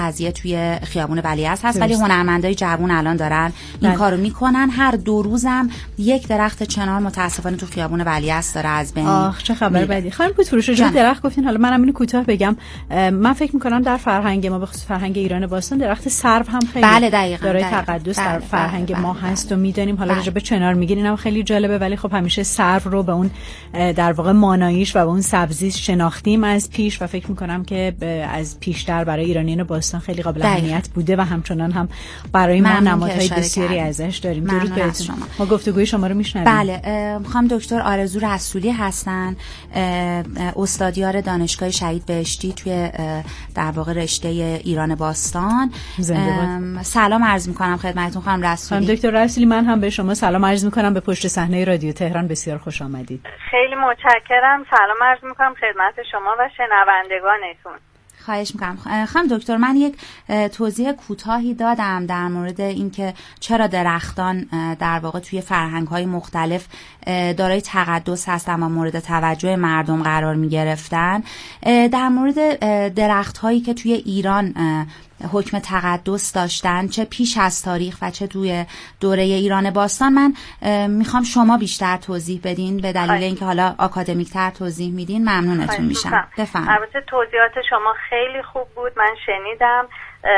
قضیه توی خیابون ولیعصر هست، ولی هنرمندای جوون الان دارن این کارو میکنن. هر 2 روزم یک درخت چنار متاسفانه تو خیابون ولیعصر داره از بین. آخ چه خبر بدی. خانم پورفروش راجع به درخت گفتین، حالا منم اینو کوتاه بگم. من فکر میکنم در فرهنگ ما، به خصوص فرهنگ ایران باستان، درخت سرو هم خیلی بله دقیقاً دارای تقدس در فرهنگ ما هست و میدونیم. حالا راجع به چنار میگین اینم خیلی جالبه، ولی خب همیشه سرو رو به اون در واقع ماناییش و به اون سبزیش شناختیم از پیش و فکر میکنم که از پیشتر برای ایرانیان باستان خیلی قابل اهمیت بوده و همچنان هم برای ما نمادهای بسیاری ازش داریم. درود بهتون. ما گفتگوی شما رو میشنویم. بله، خانم دکتر آرزو رسولی هستن، استادیار دانشگاه شهید بهشتی توی در واقع رشته ایران باستان. سلام عرض میکنم خدمتتون خانم رسولی. خانم دکتر رسولی، من هم به شما سلام عرض میکنم. به پشت صحنه رادیو تهران بسیار خوش آمدید. خیلی متشکرم. سلام عرض میکنم خدمت شما و شنوندگانتون. خواهش میکنم. خانم دکتر، من یک توضیح کوتاهی دادم در مورد اینکه چرا درختان در واقع توی فرهنگ‌های مختلف دارای تقدس هستن و مورد توجه مردم قرار می‌گرفتن. در مورد درخت‌هایی که توی ایران حکم تقدس داشتن، چه پیش از تاریخ و چه توی دوره ایران باستان، من میخوام شما بیشتر توضیح بدین. به دلیل اینکه حالا آکادمیک‌تر توضیح میدین ممنونتون میشم. بفرمایید. البته توضیحات شما خیلی خوب بود، من شنیدم.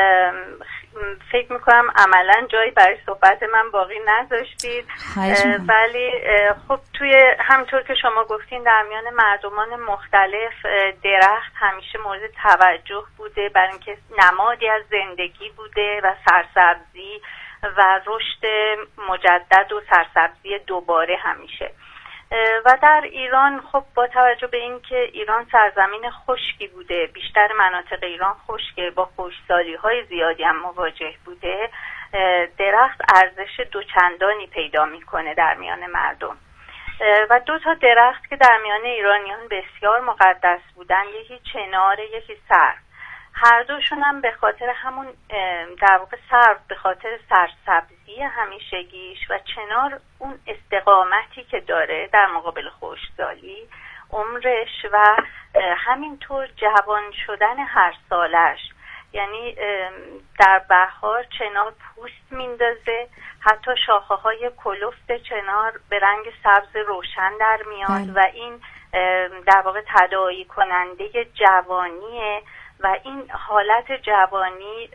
فکر میکنم عملا جایی برای صحبت من باقی نذاشتید، ولی خب توی همینطور که شما گفتین در میان مردمان مختلف درخت همیشه مورد توجه بوده، برای اینکه نمادی از زندگی بوده و سرسبزی و رشد مجدد و سرسبزی دوباره همیشه. و در ایران خب با توجه به این که ایران سرزمین خشکی بوده، بیشتر مناطق ایران خشکه، با خشکسالی‌های زیادی هم مواجه بوده، درخت ارزش دوچندانی پیدا میکنه در میان مردم. و 2 تا درخت که در میان ایرانیان بسیار مقدس بودن، یکی چنار، یکی سرو. هر دوشون هم به خاطر همون در واقع سرو به خاطر سرسبزی همیشگیش و چنار اون استقامتی که داره در مقابل خشکسالی، عمرش و همینطور جوان شدن هر سالش. یعنی در بهار چنار پوست میندازه، حتی شاخه های کلفت چنار به رنگ سبز روشن در میاد و این در واقع تداعی کننده جوانیه و این حالت جوانی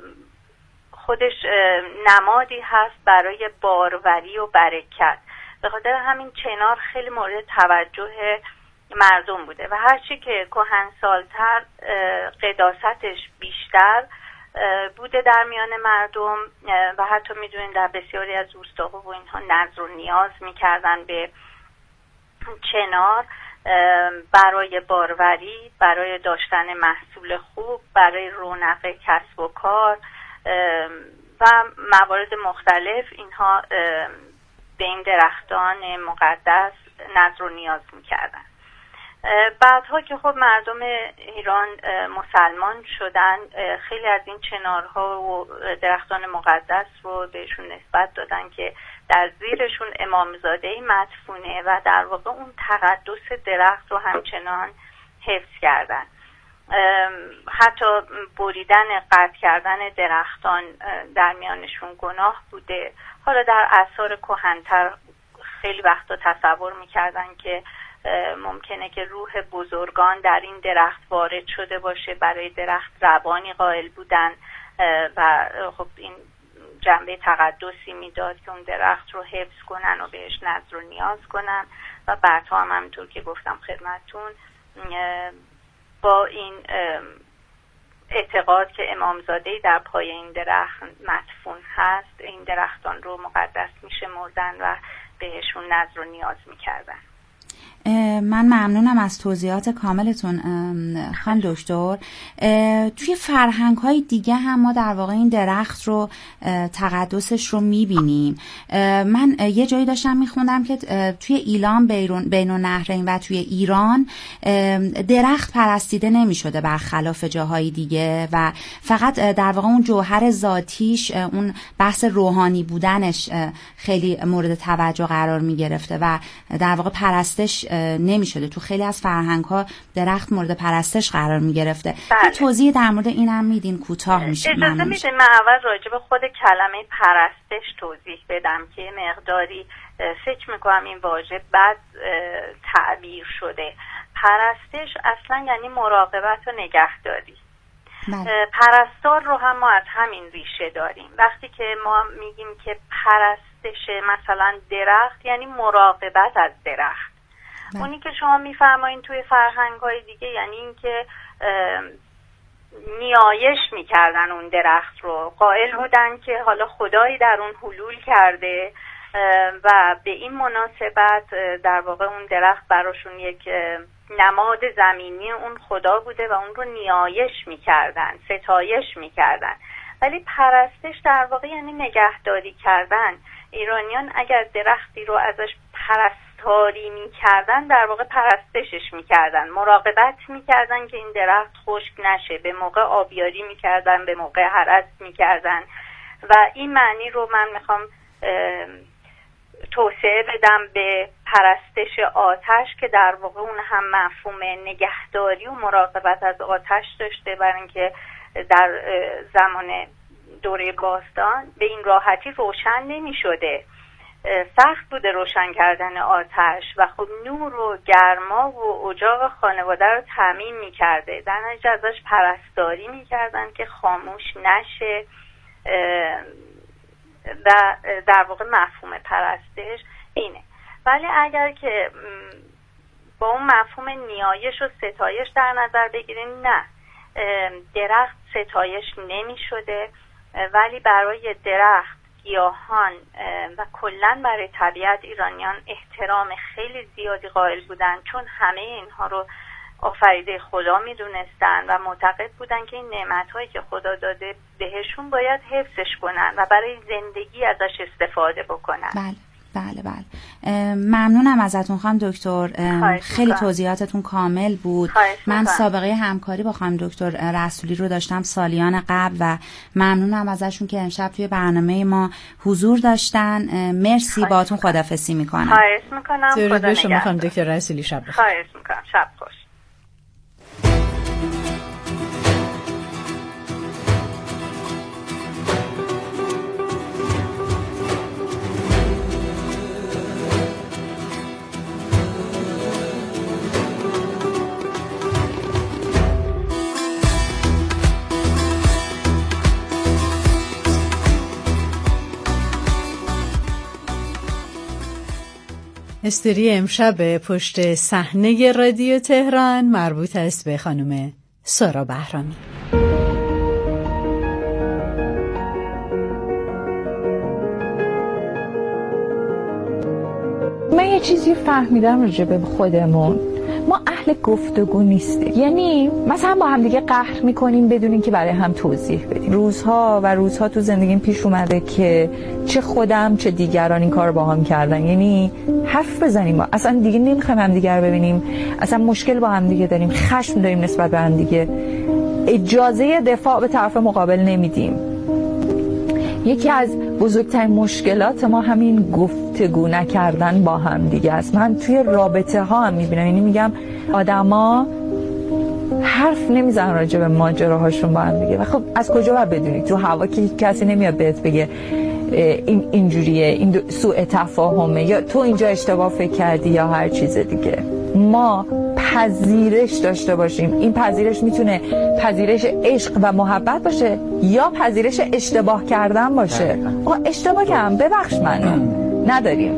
خودش نمادی هست برای باروری و برکت. به خاطر همین چنار خیلی مورد توجه مردم بوده و هرچی که کهنسال‌تر قداستش بیشتر بوده در میان مردم و حتی میدونین در بسیاری از روستاها و اینها نذر و نیاز میکردن به چنار برای باروری، برای داشتن محصول خوب، برای رونق کسب و کار و موارد مختلف. اینها به این درختان مقدس نذر و نیاز میکردن. بعدها که خب مردم ایران مسلمان شدن، خیلی از این چنارها و درختان مقدس رو بهشون نسبت دادن که در زیرشون امامزاده‌ای مدفونه و در واقع اون تقدس درخت رو همچنان حفظ کردن. حتی بریدن، قطع کردن درختان در میانشون گناه بوده. حالا در آثار کهن‌تر خیلی وقتا تصور میکردن که ممکنه که روح بزرگان در این درخت وارد شده باشه، برای درخت روانی قائل بودن و خب این جنبه تقدسی میداد که اون درخت رو حفظ کنن و بهش نذر و نیاز کنن. و بعدها هم همینطور که گفتم خدمتون، با این اعتقاد که امامزاده‌ای در پای این درخت مدفون هست، این درختان رو مقدس میشمردن و بهشون نذر و نیاز میکردن. من ممنونم از توضیحات کاملتون خانم دکتر. توی فرهنگ‌های دیگه هم ما در واقع این درخت رو تقدسش رو می‌بینیم. من یه جایی داشتم می‌خوندم که توی ایلام بین النهرین و توی ایران درخت پرستیده نمی‌شده برخلاف جاهای دیگه و فقط در واقع اون جوهر ذاتیش، اون بحث روحانی بودنش خیلی مورد توجه قرار می‌گرفته و در واقع پرستش نمی‌شده. تو خیلی از فرهنگ‌ها درخت مورد پرستش قرار می‌گرفته. توضیح در مورد اینم میدین کوتاه میشه؟ اجازه میدین من اول راجع به خود کلمه پرستش توضیح بدم که مقداری فکر میکنم این واژه بد تعبیر شده. پرستش اصلا یعنی مراقبت و نگهداری. پرستار رو هم ما از همین ریشه داریم. وقتی که ما میگیم که پرستش مثلا درخت یعنی مراقبت از درخت. اونی که شما میفرمایین توی فرهنگ‌های دیگه یعنی این که نیایش میکردن اون درخت رو، قائل بودن که حالا خدایی در اون حلول کرده و به این مناسبت در واقع اون درخت براشون یک نماد زمینی اون خدا بوده و اون رو نیایش میکردن، ستایش میکردن. ولی پرستش در واقع یعنی نگهداری کردن. ایرانیان اگر درختی رو ازش پرستاری میکردن در واقع پرستشش میکردن، مراقبت میکردن که این درخت خشک نشه، به موقع آبیاری میکردن، به موقع هرس میکردن. و این معنی رو من میخوام توسعه بدم به پرستش آتش که در واقع اون هم مفهوم نگهداری و مراقبت از آتش داشته، برای اینکه در زمان دوره باستان به این راحتی روشن نمی شده، سخت بوده روشن کردن آتش و خب نور و گرما و اجاق خانواده رو تامین می کرده. در نتیجه ازش پرستاری می کردن که خاموش نشه و در واقع مفهوم پرستش اینه. ولی اگر که با اون مفهوم نیایش و ستایش در نظر بگیریم، نه، درخت ستایش نمی شده، ولی برای درخت، گیاهان و کلن برای طبیعت ایرانیان احترام خیلی زیادی قائل بودن، چون همه اینها رو آفریده خدا میدونستن و معتقد بودن که این نعمت‌هایی که خدا داده بهشون باید حفظش کنن و برای زندگی ازش استفاده بکنن. بله بله بله. ممنونم ازتون خانم دکتر، خیلی توضیحاتتون کامل بود. من سابقه همکاری با خانم دکتر رسولی رو داشتم سالیان قبل و ممنونم ازشون که امشب توی برنامه ما حضور داشتن. مرسی، باهاتون خداحافظی میکنم. خواهش میکنم. درود به شما خانم دکتر رسولی، شب بخیر. خواهش میکنم، شب خوش. استوری امشب پشت صحنه رادیو تهران مربوط است به خانم سارا بهرامی. من یه چیزی فهمیدم راجع به خودمون، ما اهل گفتگو نیستیم. یعنی مثلا با هم دیگه قهر میکنیم بدون اینکه برای هم توضیح بدیم. روزها تو زندگیم پیش اومده که چه خودم چه دیگران این کار با هم کردن. یعنی حرف بزنیم، اصلا دیگه نمیخوایم هم دیگه رو ببینیم، اصلا مشکل با هم دیگه داریم، خشم داریم نسبت به هم دیگه، اجازه دفاع به طرف مقابل نمیدیم. یکی از بزرگترین مشکلات ما همین گفتگو نکردن با هم دیگه است. من توی رابطه ها هم میبینم، یعنی میگم آدما حرف نمیزنن راجع به ماجراهاشون با هم دیگه و خب از کجا باید بدونی؟ تو هوا که کسی نمیاد بهت بگه اینجوریه، این سوء تفاهمه، یا تو اینجا اشتباه فکر کردی یا هر چیز دیگه. ما پذیرش داشته باشیم. این پذیرش میتونه پذیرش عشق و محبت باشه یا پذیرش اشتباه کردن باشه. اشتباه کردم، ببخش منو. نداریم.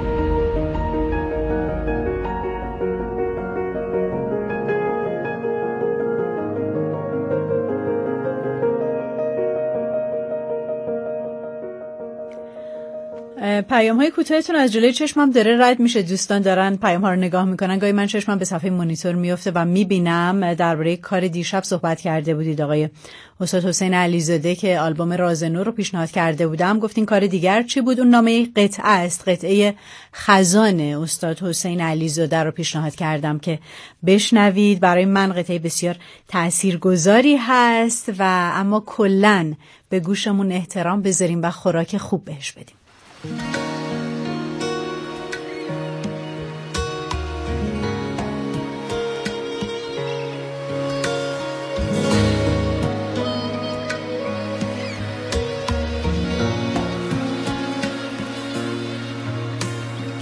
پیام‌های کوتاهتون از جلوی چشمم داره رد میشه. دوستان دارن پیام‌ها رو نگاه میکنن. گاهی من چشمم به صفحه مانیتور میفته و میبینم درباره کار دیشب صحبت کرده بودید آقای استاد حسین علیزاده که آلبوم راز نو رو پیشنهاد کرده بودم. گفتین کار دیگر چی بود؟ اون نامه قطعه است، قطعه خزان استاد حسین علیزاده رو پیشنهاد کردم که بشنوید. برای من قطعه بسیار تاثیرگذاری هست و اما کلاً به گوشمون احترام بذاریم و خوراک خوب بهش بدیم.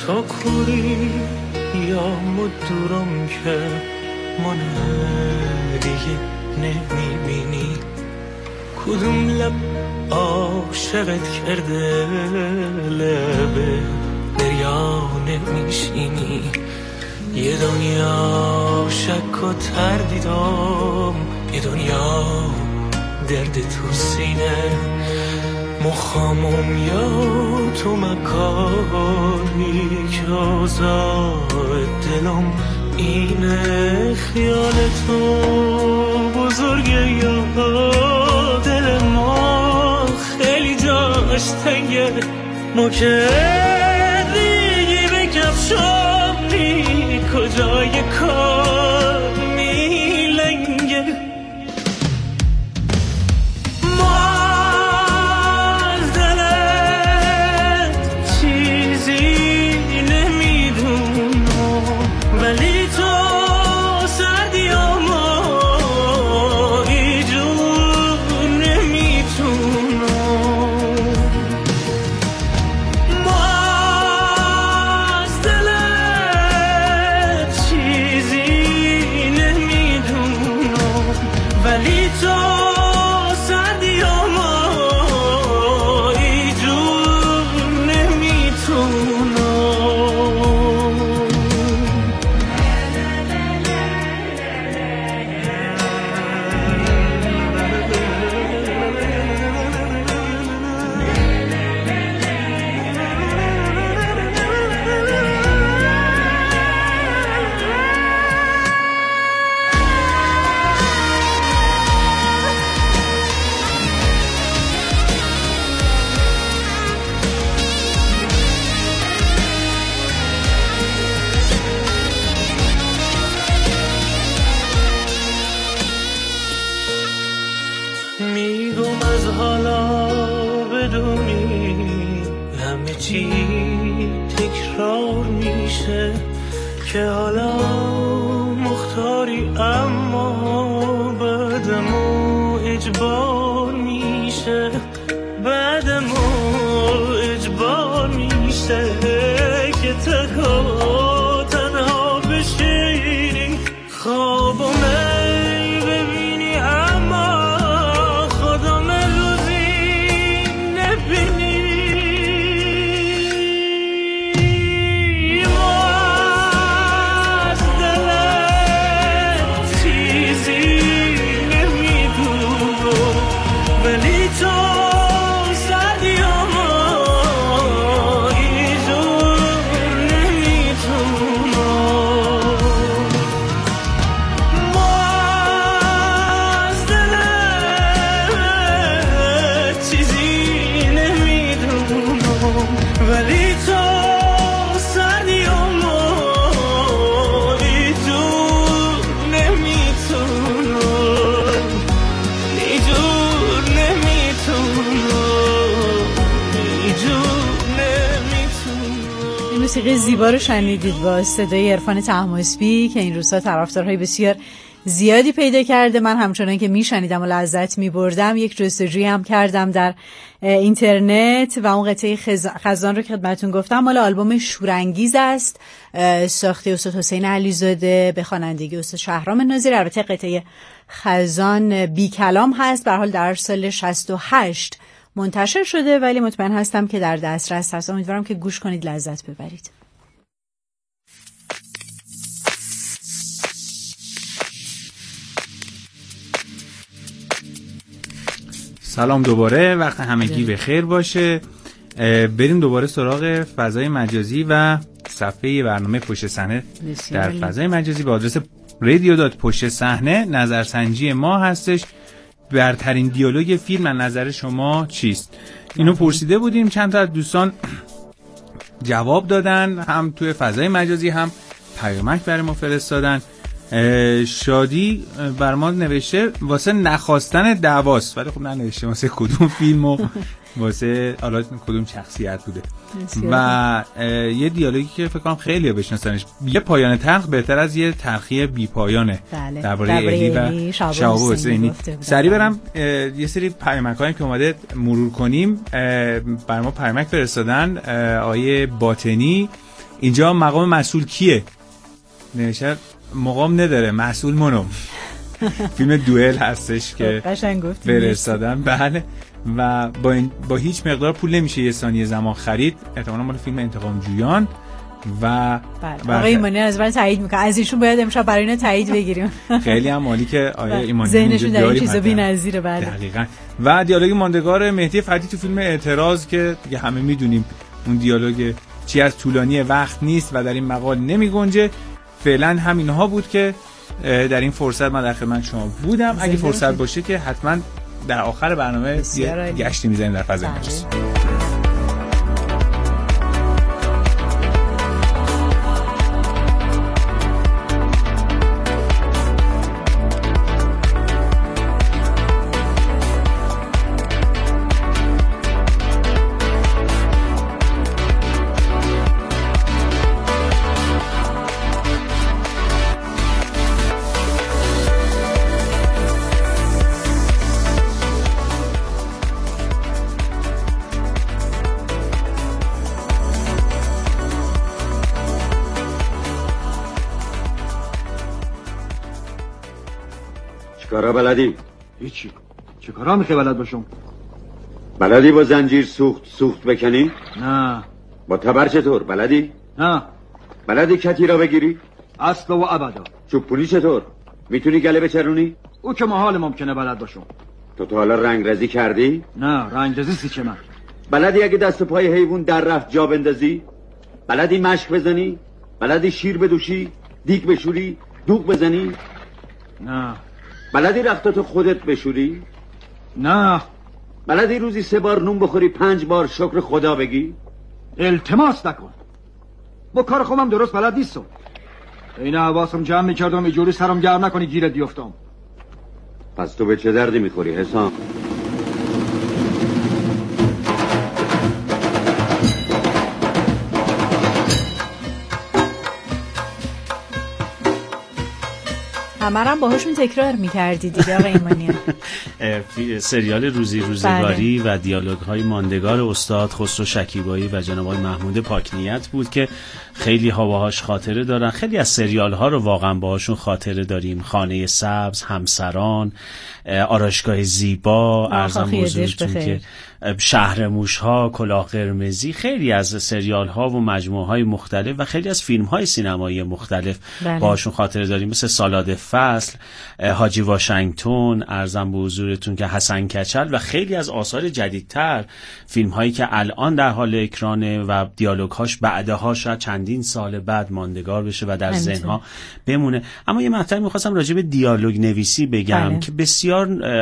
تا کوری یا مدورم که من دیگه نمیبینی کدوم لب عاشقت کرده لبه دریا نمیشینی یه دنیا شک و تردیدم یه دنیا درد تو سینه مخامم یا تو مکانی که آزاد دلم اینه خیال تو بزرگه یا دل ما خیلی جاش تنگه ما که دیگه بکفشانی کجای کار میلنگه که حالا مختاری اما بعدمو اجبار میشه بعدمو اجبار میشه که تنها بشینی خوابو ببینی اما خودم روزی نبینی موسیقی زیبا رو شنیدید با صدای عرفان طهماسبی که این روزها طرفدارهای بسیار زیادی پیدا کرده. من همچنان که میشنیدم و لذت میبردم یک جستجویی هم کردم در اینترنت و اون قطعه خزان رو که خدمتتون گفتم مال آلبوم شورانگیز است، ساخته استاد حسین علیزاده به خوانندگی استاد شهرام ناظری. البته قطعه خزان بی کلام هست، به هر حال در سال 68 منتشر شده ولی مطمئن هستم که در دسترس هست. امیدوارم که گوش کنید، لذت ببرید. سلام دوباره، وقت همگی بخیر باشه. بریم دوباره سراغ فضای مجازی و صفحه برنامه پشت صحنه در فضای مجازی با آدرس radio.پشت‌صحنه. نظرسنجی ما هستش برترین دیالوگ فیلم از نظر شما چیست؟ اینو پرسیده بودیم، چند تا از دوستان جواب دادن، هم توی فضای مجازی هم پیامک برای ما فرستادن. شادی بر ما نوشته واسه نخواستن دعواست، ولی خب ننوشته واسه کدوم فیلم و واسه حالا کدوم شخصیت بوده. و یه دیالوگی که فکر کنم خیلی‌ها بشناسنش، یه پایان تلخ بهتر از یه تلخی بی پایانه. درباره الی و شهاب حسینی. سریع برم یه سری پیامک‌هایی که اومده مرور کنیم. بر ما پیامک فرستادن آیه باطنی اینجا مقام مسئول کیه؟ نوشته مقام نداره، مسئول منم. فیلم دوئل هستش که فرستادن. بله. و با هیچ مقدار پول نمیشه یه ثانیه زمان خرید. احتمالاً مال فیلم انتقام جویان. و آقای ایمانی از من تایید میکنه، از ایشون باید امشب برای اینا تایید بگیریم. خیلی هم عالی که آیه ایمانی ذهنشون در این چیزا بی‌نظیره. بله دقیقاً. و دیالوگ ماندگار مهدی فتحی تو فیلم اعتراض که دیگه همه میدونیم اون دیالوگ چی از طولانی وقت نیست و در این مقال نمیگنجه. فعلا همینها بود که در این فرصت من در خدمت شما بودم. اگه فرصت باشه که حتما در آخر برنامه یه گشتی میزنیم در فضای مجازی. چیکارا بلدی؟ هیچی. چیکارا میخوای بلد باشم؟ بلدی با زنجیر سوخت بکنی؟ نه. با تبر چطور؟ بلدی؟ نه. بلدی کتی را بگیری؟ اصلا و ابدا. چوب‌پولی چطور؟ میتونی گله بچرونی؟ او که محال ممکنه بلد باشم. تو حالا رنگرزی کردی؟ نه، رنگرزی سی چه من؟ بلدی اگه دست پای حیوان در رفت جا بندازی؟ بلدی مشک بزنی؟ بلدی شیر بدوشی؟ دیگ بشوری؟ دوغ بزنی؟ نه. بلدی رختاتو خودت بشوری؟ نه. بلدی روزی 3 بار نون بخوری 5 بار شکر خدا بگی؟ التماس نکن. با کار خودم درست بلد نیستم. این حواسم جمع میکردم اینجوری سرم گرم نکنی گیرت بیفتم. پس تو به چه دردی میخوری حسام؟ همرم باهاشون تکرار میکردی دیگه آقای ایمانیان. سریال روزی روزگاری و دیالوگ های ماندگار استاد خسرو شکیبایی و جناب آقای محمود پاکنیت بود که خیلی ها باهاش خاطره دارن. خیلی از سریال ها رو واقعا باهاشون خاطره داریم. خانه سبز، همسران، آرایشگاه زیبا، ارزم بزرگتون که شهر موشها، کلاه قرمزی، خیلی از سریال ها و مجموعه های مختلف و خیلی از فیلم های سینمایی مختلف باهاشون خاطره داریم، مثل سالاد فصل، حاجی واشنگتن، ارزم به حضورتون که حسن کچل و خیلی از آثار جدیدتر، فیلم هایی که الان در حال اکرانه و دیالوگ هاش بعدها شاید چندین سال بعد ماندگار بشه و در ذهن ها بمونه. اما یه مطلبی می‌خواستم راجع به دیالوگ نویسی بگم که بسیار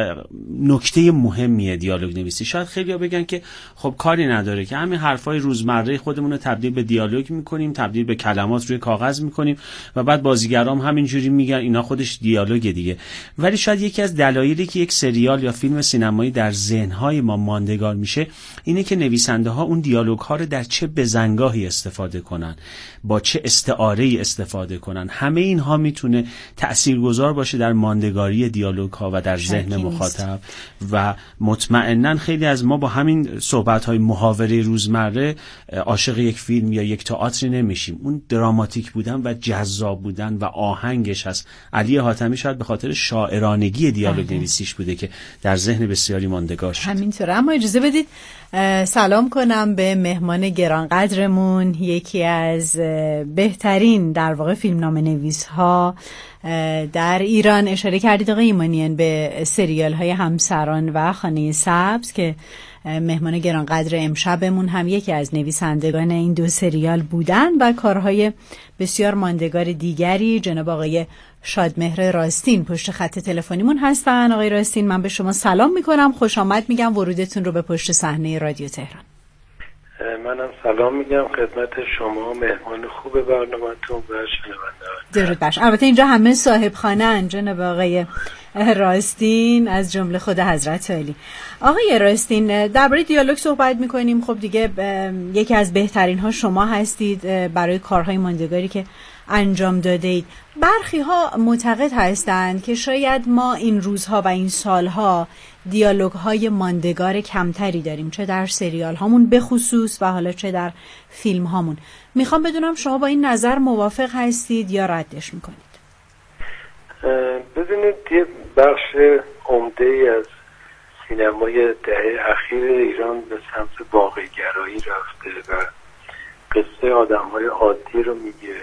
نکته مهمیه. دیالوگ نویسی شاید خیلی‌ها بگن که خب کاری نداره که همین حرفای روزمره خودمون رو تبدیل به دیالوگ می‌کنیم، تبدیل به کلمات روی کاغذ می‌کنیم و بعد بازیگرام همینجوری میگن اینا خودش دیالوگه دیگه. ولی شاید یکی از دلایلی که یک سریال یا فیلم سینمایی در ذهن‌های ما ماندگار میشه اینه که نویسنده‌ها اون دیالوگ‌ها رو در چه بزنگاهی استفاده کنن، با چه استعاره‌ای استفاده کنن. همه اینها میتونه تاثیرگذار باشه در ماندگاری دیالوگ‌ها و در ذهن مخاطب و مطمئناً خیلی از ما با همین صحبت‌های محاوره روزمره عاشق یک فیلم یا یک تئاتر نمیشیم. اون دراماتیک بودن و جذاب بودن و آهنگش هست. علی حاتمی شاید به خاطر شاعرانگی دیالوگ نویسیش بوده که در ذهن بسیاری ماندگار شد. همینطوره. اما اجازه بدید سلام کنم به مهمان گرانقدرمون، یکی از بهترین در واقع فیلمنامه نویس ها در ایران. اشاره کردید آقای ایمانیان به سریال های همسران و خانه سبز که مهمان گرانقدر امشبمون هم یکی از نویسندگان این دو سریال بودن و کارهای بسیار ماندگار دیگری. جناب آقای شادمهر راستین پشت خط تلفنیمون هستن. آقای راستین، من به شما سلام میکنم، خوش آمد میگم ورودتون رو به پشت صحنه رادیو تهران. منم سلام میگم خدمت شما، مهمان خوب برنامه‌تون و شنوندگان. درود بر شما. البته اینجا همه صاحب خانه‌ان جناب آقای راستین از جمله خود حضرت علی. آقای راستین، درباره دیالوگ صحبت میکنیم. خب دیگه یکی از بهترین ها شما هستید برای کارهای ماندگاری که انجام داده اید. برخی ها معتقد هستند که شاید ما این روزها و این سالها دیالوگ های ماندگار کمتری داریم، چه در سریال هامون به خصوص و حالا چه در فیلم هامون. میخوام بدونم شما با این نظر موافق هستید یا ردش میکنید؟ ببینید، یه بخش عمده از سینمای دهه اخیر ایران به سمت واقع‌گرایی رفته و قصه آدم‌های عادی رو میگه.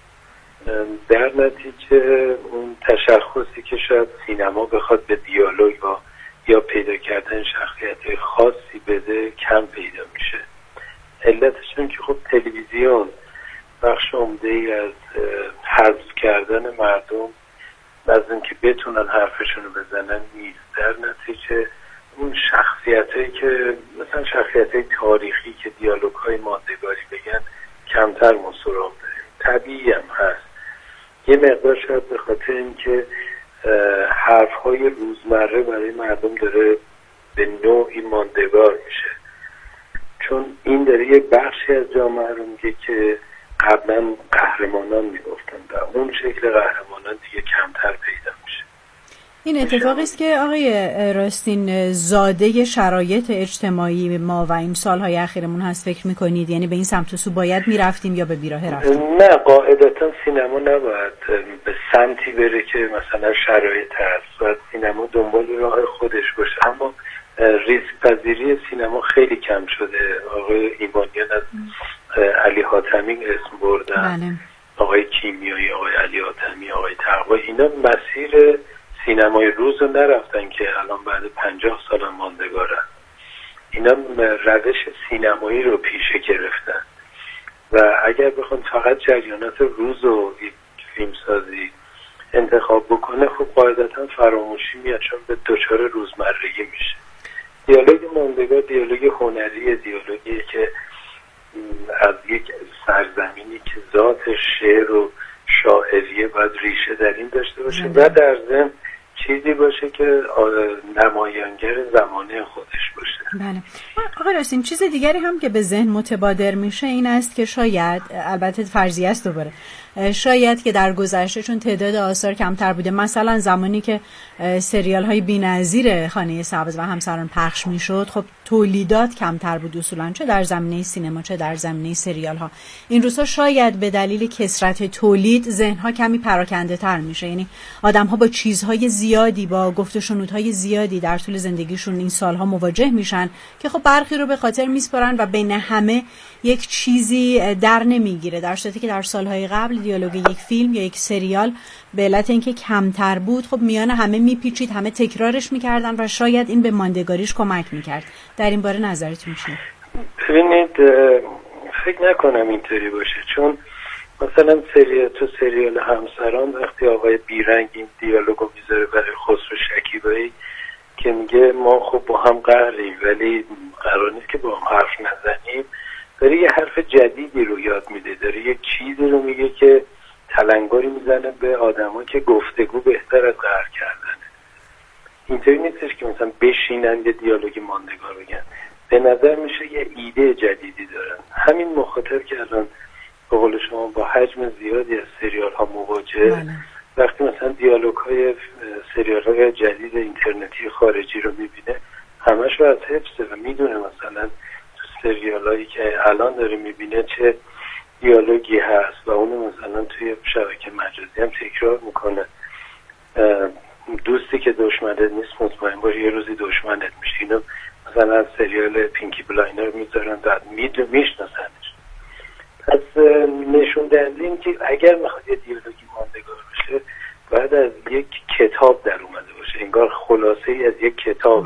در نتیجه اون تشخصی که شاید سینما بخواد به دیالوگ یا پیدا کردن شخصیت‌های خاصی بده کم پیدا میشه. علتش این که خب تلویزیون بخش عمده‌ای از حذف کردن مردم از اینکه بتونن حرفشون رو بزنن نیست. در نتیجه اون شخصیتایی که مثلا شخصیتای تاریخی که دیالوگ‌های ماندگاری بگن کمتر ما سراغ داریم. طبیعی هم هست. یه مقدار شاید به خاطر اینکه حرف‌های روزمره برای مردم داره به نوعی ماندگار میشه، چون این داره یه بخشی از جامعه رو میگه که قبلا قهرمانان میگفتن و اون شکل قهرمانان دیگه کمتر پیدا میشه. این اتفاقی است که آقای راستین زاده شرایط اجتماعی ما و این سالهای اخیرمون هست فکر میکنید؟ یعنی به این سمت و سو باید میرفتیم یا به بیراهه رفتیم؟ نه، قاعدتا سینما نباید به سمتی بره که مثلا شرایط هست و سینما دنبال راه خودش باشه، اما ریسک پذیری سینما خیلی کم شده. آقای ایمانیان از علی حاتمی اسم بردن. بله. آقای کیمیایی، آقای علی حاتمی، آقای تقوی، اینا مسیر سینمای روز رو نرفتن که الان بعد 50 سال ماندگارن. اینا روش سینمایی رو پیشه گرفتن و اگر بخوان فقط جریانات روز و فیلمسازی انتخاب بکنه خب قاعدتا فراموشی میاد، چون به دچار روزمرگی میشه. دیالوگ ماندگار دیالوگ هنری، دیالوگی که از یک سرزمینی که ذات شعر و شاعریه باید ریشه در این داشته باشه و در ضمن چیزی باشه که نمایانگر زمانه خودش باشه. بله. آقای راستین، چیز دیگری هم که به ذهن متبادر میشه این است که شاید، البته فرضیه است دوباره، شاید که در گذشته چون تعداد آثار کمتر بوده، مثلا زمانی که سریال های بی‌نظیر خانه سبز و همسران پخش میشد، خب تولیدات کمتر بود اصولا، چه در زمینه سینما چه در زمینه سریال ها. این روزها شاید به دلیل کثرت تولید ذهن ها کمی پراکنده تر میشه، یعنی آدم ها با چیزهای زیادی، با گفت و شنودهای زیادی در طول زندگیشون این سالها مواجه میشن که خب برخی رو به خاطر میسپارن و بین همه یک چیزی در نمیگیره، در صورتی که در سالهای قبل دیالوگ یک فیلم یا یک سریال به علت اینکه کمتر بود خب میان همه میپیچید، همه تکرارش میکردن و شاید این به ماندگاریش کمک میکرد. در این باره نظرتون چیه؟ ببینید، فکر نکنم اینطوری باشه، چون مثلا تو سریال همسران وقتی آقای بیرنگ این دیالوگو میذاره برای خسرو شکیبایی که میگه ما خب با هم قهریم ولی قرار نیست که با هم حرف نزنیم، داره یه حرف جدیدی رو یاد میده، داره یه چیزی رو میگه که تلنگری میزنه به آدما که گفتگو بهتر از قهر کردنه. اینطوری نیستش که مثلا بشینن یه دیالوگ ماندگار بگن. به نظر میشه یه ایده جدیدی دارن. همین مخاطب که الان به قول شما با حجم زیادی از سریال ها مواجه، وقتی مثلا دیالوگ های سریال های جدید اینترنتی خارجی رو میبینه همش رو از حفظه و میدونه مثلا تو سریال هایی که الان داره میبینه چه دیالوگی هست و اونو مثلا توی شبکه مجازی هم تکرار میکنه. دوستی که دشمنت نیست مطمئن باش یه روزی دشمنت میشه. اینو مثلا از سریال پینکی بلاینر میذارن و میشناسنش. پس نشون دهنده این که اگر میخواد یه دیالوگی ماندگار بشه باید از یک کتاب در اومده باشه، انگار خلاصه ای از یک کتاب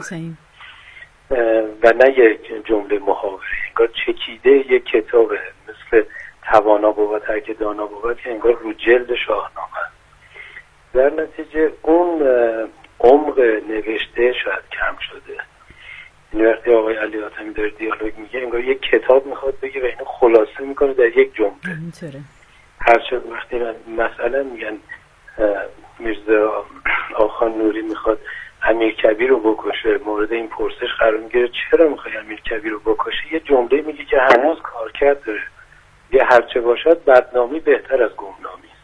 و نه یک جمله محاوره، انگار چکیده یک کتابه، مثل توانا بود ترک دانا بود که انگار رو جلد شاهنامه. در نتیجه اون عمق نوشته شاید کم شده. این وقتی آقای علی حاتمی داره دیالوگ میگه انگار یک کتاب میخواد بگه و اینو خلاصه میکنه در یک جمله. هرچند وقتی مثلا میگن میرزا آخان نوری میخواد امیرکبیر رو بکشه، مورد این پرسش قرار میگیره چرا میخوای امیرکبیر رو بکشه، یه جمله میگه که هنوز کارکرد داره، یه هرچه باشد بدنامی بهتر از گمنامی.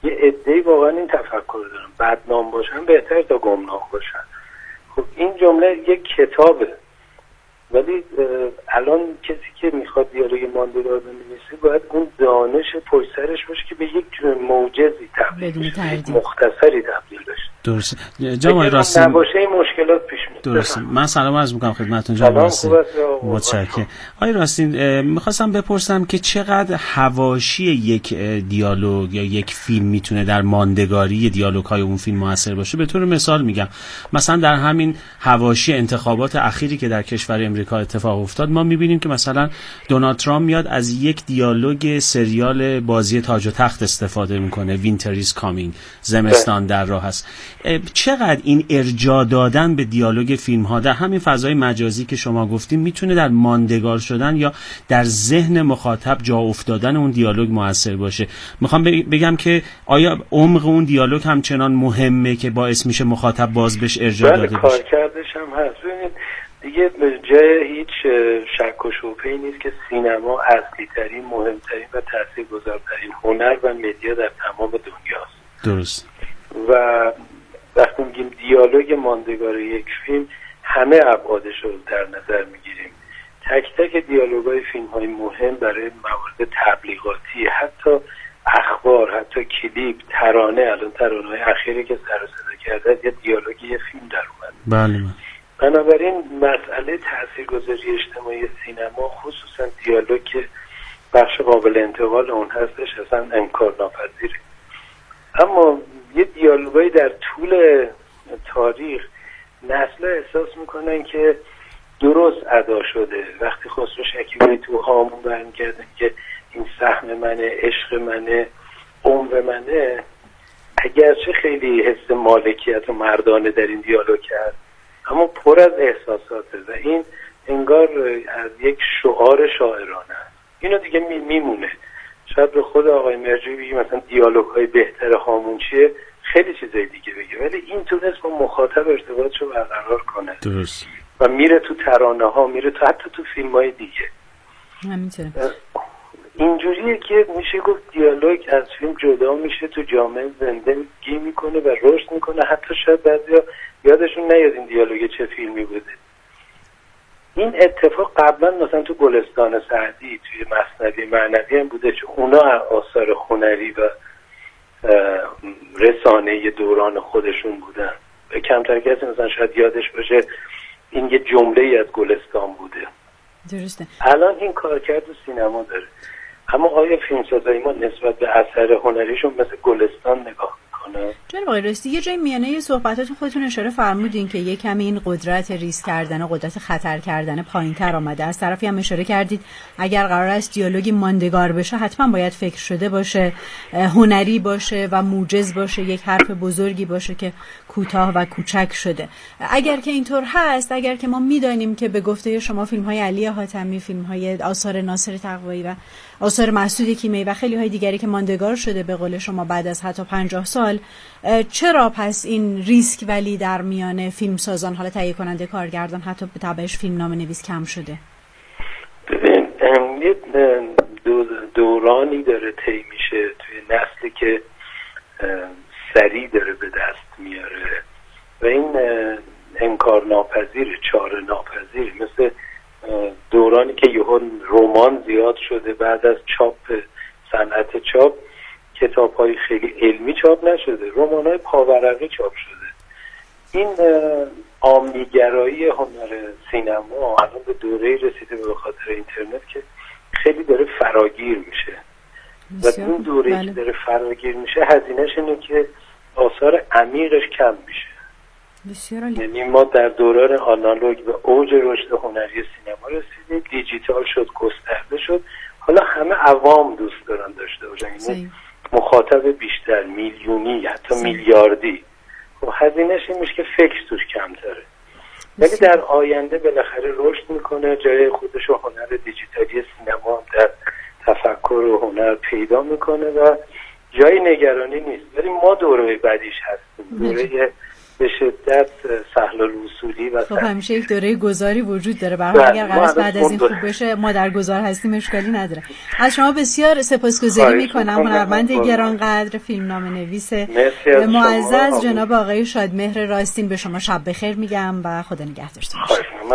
یه عده‌ای واقعا این تفکر دارن بدنام باشن بهتر تا گمنام باشن. خب این جمله یک کتابه، ولی الان کسی که میخواد دیالوگ ماندگار بنویسه باید اون دانش پشت سرش باشه که به یک موجزی تبدیل بشه، مختصری تبدیل بشه. درسته. جناب راستی نباشه این مشکلات پیش میاد. درسته. من سلام عرض میکنم خدمتتون جناب راستی. متشکرم. آقای راستی میخواستم بپرسم که چقدر حواشی یک دیالوگ یا یک فیلم میتونه در ماندگاری دیالوگ‌های اون فیلم موثر باشه. به طور مثال میگم مثلا در همین حواشی انتخابات اخیری که در کشور امریکا اتفاق افتاد ما میبینیم که مثلا دونالد ترامپ میاد از یک دیالوگ سریال بازی تاج و تخت استفاده میکنه، وینتر ایز کامینگ، زمستان در راه است. چقدر این ارجاع دادن به دیالوگ فیلم ها در همین فضای مجازی که شما گفتیم میتونه در ماندگار شدن یا در ذهن مخاطب جا افتادن اون دیالوگ موثر باشه؟ میخوام بگم که آیا عمق اون دیالوگ همچنان مهمه که باعث میشه مخاطب باز بهش ارجاع داده باشه؟ کارکردش هم هست. دیگه جای هیچ شک و شبهه‌ای نیست که سینما اصلی ترین، مهمترین و تاثیرگذارترین هنر و مدیا در تمام دنیاست. درست. و وقتی میگیم دیالوگ ماندگار یک فیلم همه ابعادش رو در نظر میگیریم. تک تک دیالوگ‌های فیلم‌های مهم برای موارد تبلیغاتی، حتی اخبار، حتی کلیپ، ترانه، الان ترانه‌های اخیری که سر و صدا کرده یه دیالوگ یه فیلم در اومد. بله. بنابراین مسئله تاثیرگذاری اجتماعی سینما، خصوصا دیالوگ که بخش قابل انتقال اون هستش، اصلا انکارناپذیره. اما یه دیالوگایی در طول تاریخ نسل احساس میکنن که درست ادا شده. وقتی خسرو شکیبایی تو هامون برمیگردن که این سهم منه، عشق منه، عمر منه، اگرچه خیلی حس مالکیت و مردانه در این دیالوگ کرد اما پر از احساساته و این انگار از یک شعار شاعرانه است. اینو دیگه میمونه. شاید به خود آقای مرجوی بگی مثلا دیالوگ‌های بهتر هامون چیه، خیلی چیزای دیگه بگه، ولی این تونست با مخاطب ارتباطشو برقرار کنه. درست. و میره تو ترانه‌ها، میره تو حتی تو فیلم‌های دیگه. همینطوره. اینجوریه که میشه گفت دیالوگ از فیلم جدا میشه، تو جامعه زندگی میکنه و رشد میکنه. حتی شاید بعضیا یادشون نیاد این دیالوگ چه فیلمی بوده. این اتفاق قبلا مثلا تو گلستان سعدی، توی مثنوی معنوی هم بوده، چون اونا آثار هنری و رسانه‌ای دوران خودشون بودن. به کمتر کسی مثلا شاید یادش باشه این یه جمله‌ای از گلستان بوده. درسته. الان این کارکرد سینما داره. اما آیا فیلمسازای ما نسبت به اثر هنریشون مثل گلستان نگاه میکنه؟ جناب آقای راستی یه جای میانه صحبتاتون خودتون اشاره فرمودین که یک کمی این قدرت ریسک کردن و قدرت خطر کردن پایین‌تر آمده. از طرفی هم اشاره کردید اگر قرار است دیالوگی ماندگار بشه حتما باید فکر شده باشه، هنری باشه و موجز باشه، یک حرف بزرگی باشه که کوتاه و کوچک شده. اگر که اینطور هست، اگر که ما میدانیم که به گفته شما فیلم‌های علی حاتمی، فیلم‌های آثار ناصر تقوایی و آثار مسعود کیمیایی و خیلی های دیگری که ماندگار شده به قول شما بعد از حتی 50 سال، چرا پس این ریسک ولی در میان فیلمسازان، حالا تهیه کننده، کارگردان، حتی به تبعش فیلمنامه‌نویس کم شده؟ ببین یه دورانی داره طی میشه توی نسلی که سریع داره به دست میاره و این انکار ناپذیر، چاره ناپذیر. مثل دورانی که یهو رمان زیاد شده بعد از چاپ، صنعت چاپ، کتاب‌های خیلی علمی چاپ نشده، رمان‌های پاورقی چاپ شده. این عامی‌گرایی هنر سینما الان به دوره‌ای رسیده به خاطر اینترنت که خیلی داره فراگیر میشه و این دوره‌ای که داره فراگیر میشه هزینه‌ش اینه که آثار عمیقش کم میشه. یعنی ما در دوران آنالوگ به اوج رشد هنری سینما رسیدیم، دیجیتال شد، گسترده شد، حالا همه عوام دوست دارن داشته باشن، یعنی مخاطب بیشتر، میلیونی، حتی میلیاردی. و هزینه‌ش این میشه که فکر توش کمتره، ولی در آینده بالاخره رشد میکنه، جای خودش و هنر دیجیتالی سینما در تفکر و هنر پیدا میکنه و جای نگرانی نیست. ولی ما دوره بعدیش هستیم، دوره به شدت سهل الوصولی و خب همیشه یک دوره گذاری وجود داره. برای اگر قرار بعد از این خوب بشه ما در گذار هستیم اشکالی نداره. از شما بسیار سپاسگزاری میکنم. هنرمند گرانقدر، فیلمنامه‌نویس معزز جناب آقای شادمهر راستین، به شما شب بخیر میگم و خدا نگهدارتون.